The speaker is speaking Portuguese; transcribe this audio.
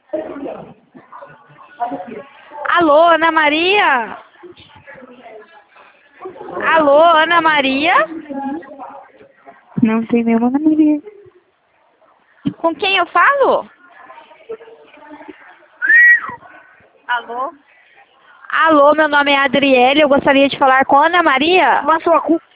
Alô, Ana Maria? Alô, Ana Maria? Não tem nenhuma Ana Maria. Com quem eu falo? Alô? Alô, meu nome é Adriele, eu gostaria de falar com a Ana Maria. Mas sua cu...